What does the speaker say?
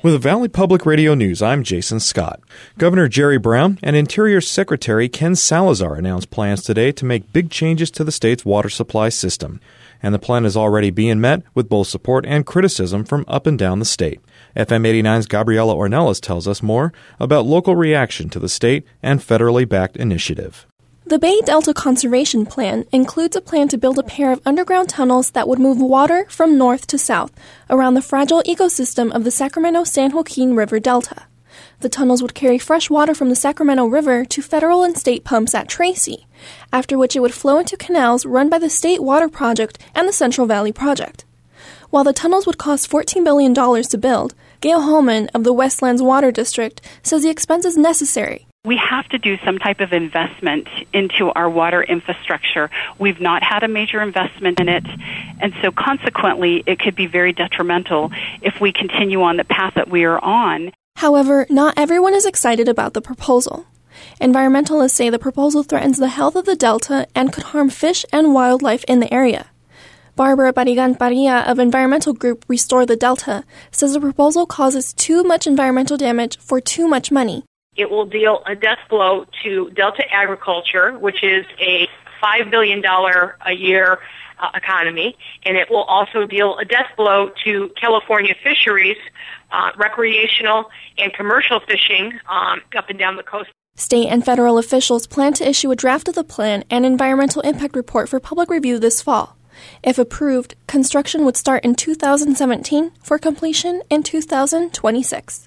With the Valley Public Radio News, I'm Jason Scott. Governor Jerry Brown and Interior Secretary Ken Salazar announced plans today to make big changes to the state's water supply system. And the plan is already being met with both support and criticism from up and down the state. FM 89's Gabriela Ornelas tells us more about local reaction to the state and federally backed initiative. The Bay Delta Conservation Plan includes a plan to build a pair of underground tunnels that would move water from north to south around the fragile ecosystem of the Sacramento-San Joaquin River Delta. The tunnels would carry fresh water from the Sacramento River to federal and state pumps at Tracy, after which it would flow into canals run by the State Water Project and the Central Valley Project. While the tunnels would cost $14 billion to build, Gail Holman of the Westlands Water District says the expense is necessary. We have to do some type of investment into our water infrastructure. We've not had a major investment in it, and so consequently, it could be very detrimental if we continue on the path that we are on. However, not everyone is excited about the proposal. Environmentalists say the proposal threatens the health of the Delta and could harm fish and wildlife in the area. Barbara Barrigan-Paria of environmental group Restore the Delta says the proposal causes too much environmental damage for too much money. It will deal a death blow to Delta agriculture, which is a $5 billion a year economy, and it will also deal a death blow to California fisheries, recreational and commercial fishing up and down the coast. State and federal officials plan to issue a draft of the plan and environmental impact report for public review this fall. If approved, construction would start in 2017 for completion in 2026.